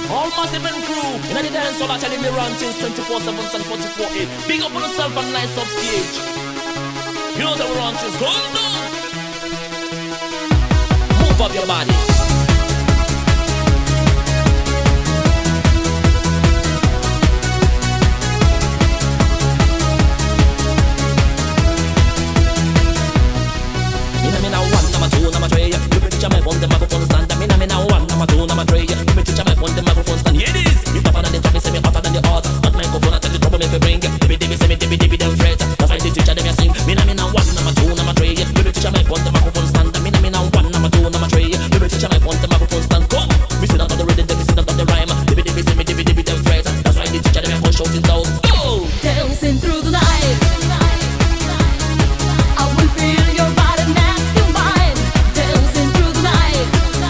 All massive and crew. In the dance hall, I tell you me rantings 24/7 and 44/8. Big up on yourself and nice up stage. You know that we're rantings. Go on. Move up your body. Number two, number three, you me teach my phone, the microphone stand. Me now one, number two, number three, you me teach my phone, the microphone stand. Yeah, it is. You tougher than the top, say me hotter than the hot. Not microphone, I tell the trouble me fi bring. Dibby, say me dibby, them fret. That's why the teacher them ya sing. Me now one, number two, number three, you me teach my phone, the microphone stand. Me now one, number two, number three, you me teach my phone, the microphone stand. Come, me sit down on the rhythm, me sit down on the rhyme. Dibby, say me dibby, them fret. That's why the teacher them ya come shout it out. Go, dancing through the night. I will feel your body next to mine. Dancing through the night.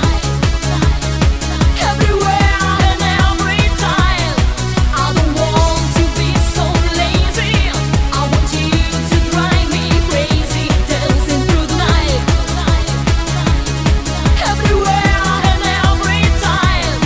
Everywhere and every time. I don't want to be so lazy. I want you to drive me crazy. Dancing through the night. Everywhere and every time.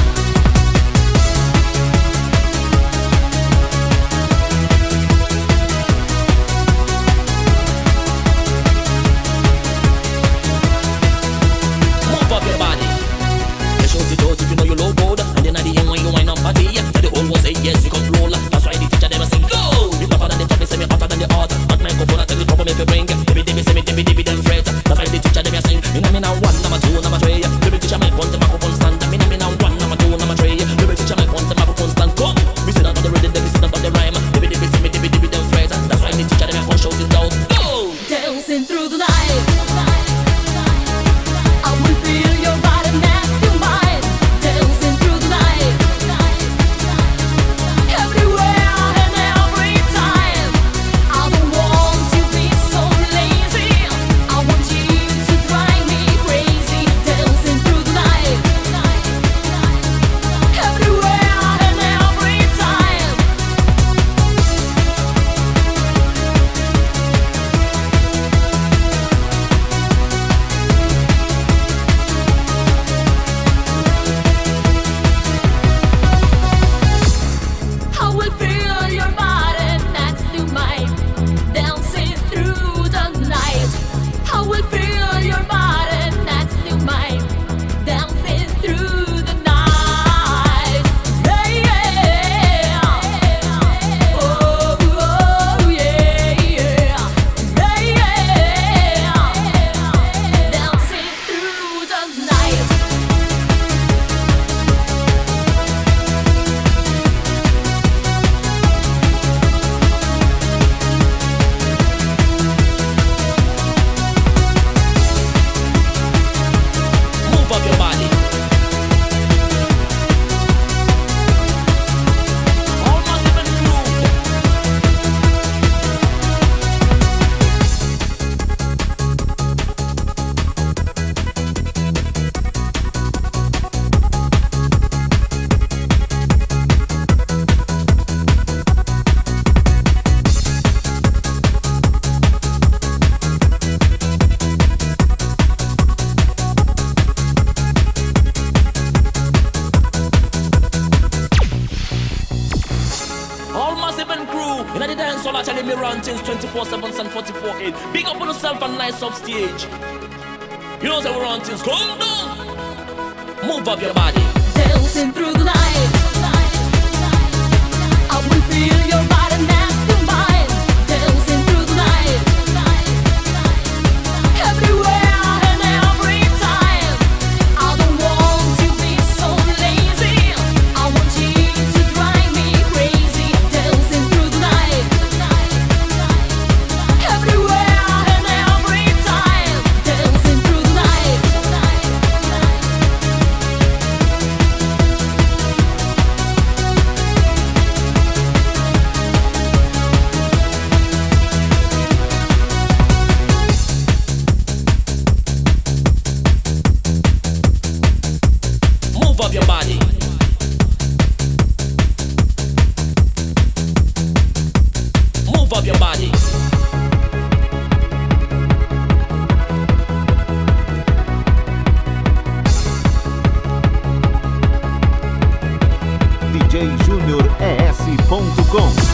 move up your body. You shout it out if you know you low bold. And then at the end when you wind up body, so the whole world say yes, you control. That's why the teacher them a sing go. You tougher than the top, they say me hotter than the hot. Not microphone, I tell the trouble me fi bring. Dibby, say me dibby, them fret. That's why the teacher them a sing. Me now one, number two, number three. You be teacher my phone, the microphone stand. Me now one, number two, number three. You be teacher my phone, the microphone stand. Come, we sit down on the rhythm, we sit down on the rhyme. Dibby, say me dibby, them fret. That's why the teacher them a come shout it out. Go, Dancing through the night. I will feel your body next to mine. Dancing through the night. Everywhere and every time. I don't want to be so lazy. I want you to drive me crazy. Dancing through the night. Everywhere and every time. I will feel your body next to mine, dancing through the night. I will feel your body next to mine, dancing through the night. Yeah, oh, oh yeah, yeah, dancing through the night. move up your body. All massive and crew. All massive and crew. In the dance hall, I tell you me rantings 24/7 and 44/8. Big up on yourself and nice up stage. You know that we're rantings. Come down. Move up your body. Dancing through the night. I will feel your body next to mine. Dancing through the night. Everywhere and every time. I don't want to be so lazy. I want you to drive me crazy. Dancing through the night. Everywhere and every time. Dancing through the night. Move up your body. Move up your body. www.radiocomunitaria.com.